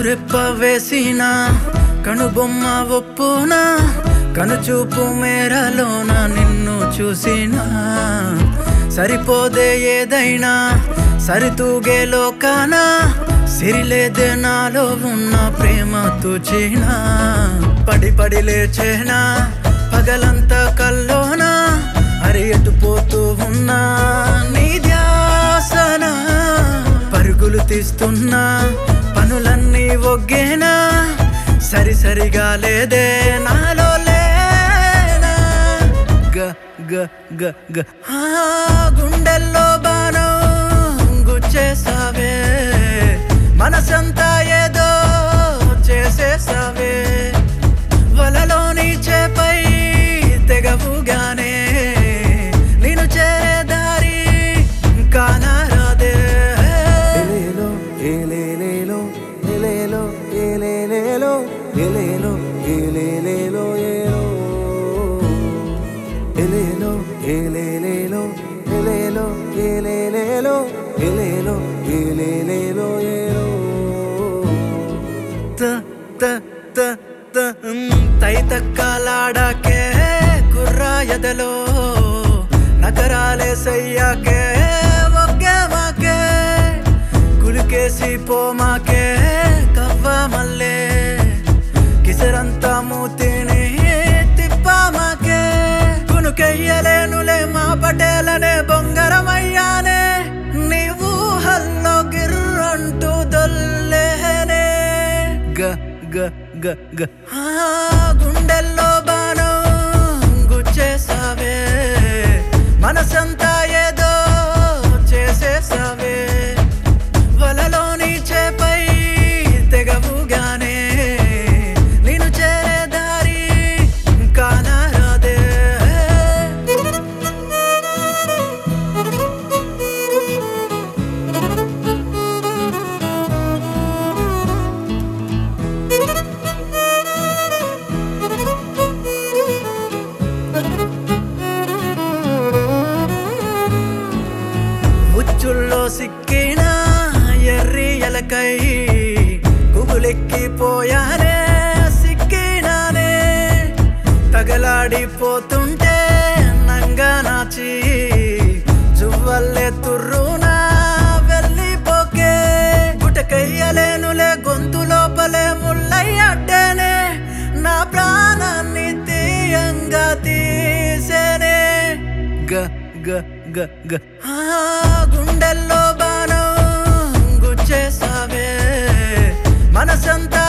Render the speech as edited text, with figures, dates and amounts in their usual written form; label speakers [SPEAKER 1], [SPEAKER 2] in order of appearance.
[SPEAKER 1] కనురెప్ప వేసిన కనుబొమ్మ ఒప్పునా కనుచూపు మేరలోన నిన్ను చూసినా సరిపోదే ఏదైనా సరితూగే లోకాన సిరిలేదే నాలో ఉన్న ప్రేమ తూచినా పడి పడి లేచేనా పగలంతా కల్లోనా అరి ఎటుపోతూ ఉన్నా నీ ధ్యాసన పరుగులు తీస్తున్నా పనులన్నీ ఒగ్గేనా సరి సరిగా లేదే నాలో లేనా గ గ గ గ గుండెల్లో బాణం గుచ్చేసావే మనసంతా ఏదో చేసేసావే వలలోని చేపై తెగవుగానే నేను చేరే దారి కానరాదే
[SPEAKER 2] ఎలేలో ఎలేలేలో ఎలేలో ఎలేలేలో ఎలేలో ఎలేలేలో ఎలేలో ఎలేలేలో ఎలేలో ఎలేలేలో ఎలేలో ఎలేలేలో
[SPEAKER 1] త త త త తైతక్కలాడాకే కుర్రాయదలో నగరాలే సయ్యాకే ఒగ్గేమాకే కులికేసి పోమాకే కవ్వ మల్లే కిసరంతా మూతిని తిప్పామాకే కునుకెయ్యలేనులే మా పటేలనే బొంగరమయ్యానే నీ ఊహల్లో గిర్రంటూ దొల్లేనే గ గ గ గ గుండెల్లో బాణం గుచ్చేసావే మనసంతా ఏదో చేసేసావే వలలోని చేపై తెగవుగానే నేను చేరే దారి కానరాదే ఉచ్చుల్లో సిక్కిన ఎర్రి ఎలకై కుగులెక్కిపోయానే సిక్కినానే తగలాడిపోతుంటే నంగా నాచి జువ్వల్లే తుర్రునా వెళ్ళిపోకే గుటకయ్యలేనులే గొంతు లోపలే ముల్లయ్యడ్డేనే నా ప్రాణాన్ని తీయంగా తీసేనే గ గ గ గ గుండెల్లో బాణం గుచ్చేసావే మనసంతా